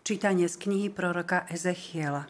Čítanie z knihy proroka Ezechiela.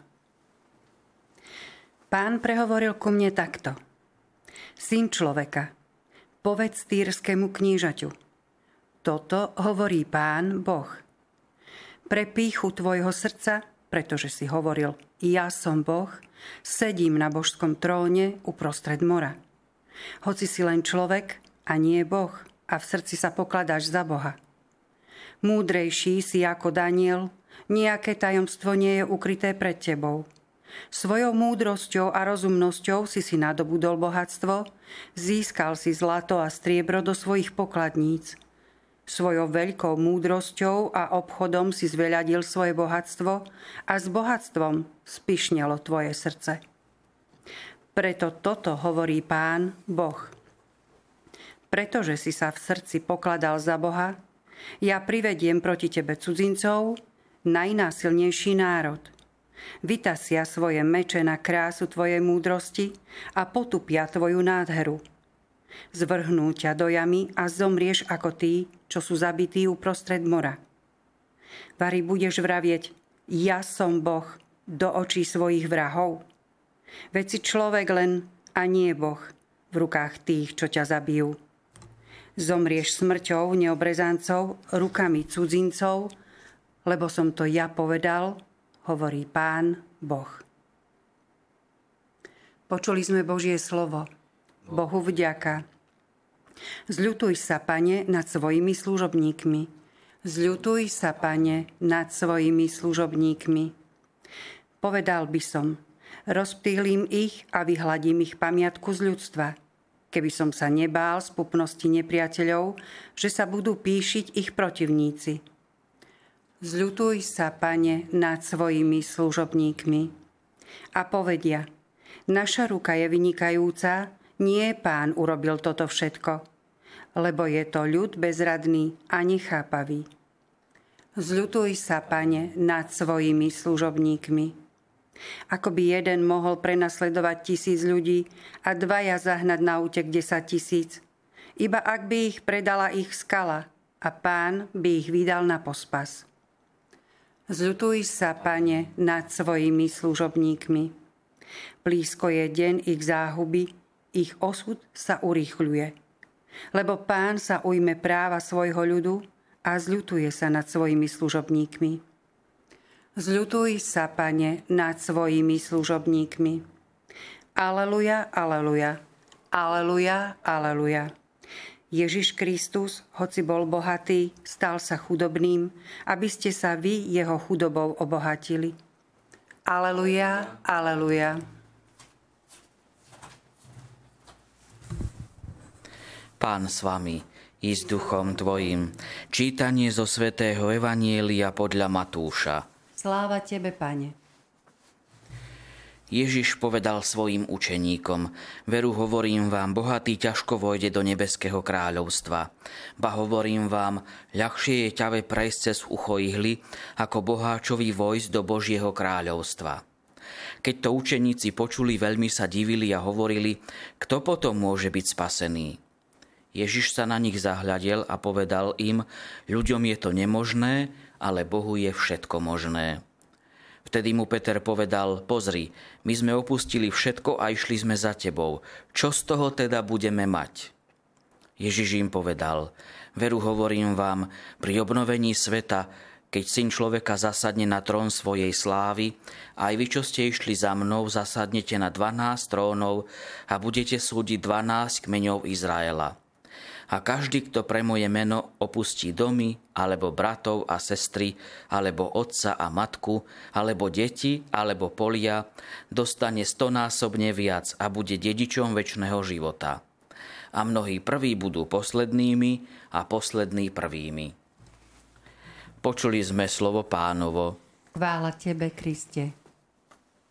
Pán prehovoril ku mne takto. Syn človeka, povedz Týrskému knížaťu. Toto hovorí Pán Boh. Pre pýchu tvojho srdca, pretože si hovoril, ja som Boh, sedím na božskom tróne uprostred mora. Hoci si len človek a nie Boh a v srdci sa pokladáš za Boha. Múdrejší si ako Daniel, nejaké tajomstvo nie je ukryté pred tebou. Svojou múdrosťou a rozumnosťou si nadobudol bohatstvo, získal si zlato a striebro do svojich pokladníc. Svojou veľkou múdrosťou a obchodom si zveľadil svoje bohatstvo a s bohatstvom spišnelo tvoje srdce. Preto toto hovorí Pán Boh. Pretože si sa v srdci pokladal za Boha, ja privediem proti tebe cudzincov, najnásilnejší národ. Vytasia svoje meče na krásu tvojej múdrosti a potupia tvoju nádheru. Zvrhnú ťa do jamy a zomrieš ako tí, čo sú zabití uprostred mora. Vari budeš vravieť, ja som Boh, do očí svojich vrahov. Veď si človek len a nie Boh v rukách tých, čo ťa zabijú. Zomrieš smrťou neobrezancov, rukami cudzincov, lebo som to ja povedal, hovorí Pán Boh. Počuli sme Božie slovo. Bohu vďaka. Zľutuj sa, Pane, nad svojimi služobníkmi. Zľutuj sa, Pane, nad svojimi služobníkmi. Povedal by som, rozptýlim ich a vyhladím ich pamiatku z ľudstva. Keby som sa nebál z pupnosti nepriateľov, že sa budú píšiť ich protivníci. Zľutuj sa, Pane, nad svojimi služobníkmi. A povedia, naša ruka je vynikajúca, nie Pán urobil toto všetko, lebo je to ľud bezradný a nechápavý. Zľutuj sa, Pane, nad svojimi služobníkmi. Ako by jeden mohol prenasledovať 1000 ľudí a dvaja zahnať na útek 10 000, iba ak by ich predala ich skala a Pán by ich vydal na pospas. Zľutuj sa, Pane, nad svojimi služobníkmi. Blízko je deň ich záhuby, ich osud sa urýchľuje. Lebo Pán sa ujme práva svojho ľudu a zľutuje sa nad svojimi služobníkmi. Zľutuj sa, Pane, nad svojimi služobníkmi. Aleluja, aleluja, aleluja, aleluja. Ježiš Kristus, hoci bol bohatý, stal sa chudobným, aby ste sa vy jeho chudobou obohatili. Aleluja, aleluja. Pán s vami, i s duchom tvojim. Čítanie zo svätého Evanjelia podľa Matúša. Sláva tebe, Pane. Ježiš povedal svojim učeníkom, veru hovorím vám, bohatý ťažko vojde do nebeského kráľovstva. Ba hovorím vám, ľahšie je ťave prejsť cez ucho ihly, ako boháčovi vojsť do Božieho kráľovstva. Keď to učeníci počuli, veľmi sa divili a hovorili, kto potom môže byť spasený. Ježiš sa na nich zahľadel a povedal im, ľuďom je to nemožné, ale Bohu je všetko možné. Vtedy mu Peter povedal, pozri, my sme opustili všetko a išli sme za tebou. Čo z toho teda budeme mať? Ježiš im povedal, veru hovorím vám, pri obnovení sveta, keď Syn človeka zasadne na trón svojej slávy, aj vy, čo ste išli za mnou, zasadnete na 12 trónov a budete súdiť 12 kmeňov Izraela. A každý, kto pre moje meno opustí domy, alebo bratov a sestry, alebo otca a matku, alebo deti, alebo polia, dostane 100-násobne viac a bude dedičom večného života. A mnohí prví budú poslednými a poslední prvými. Počuli sme slovo Pánovo. Chvála tebe, Kriste.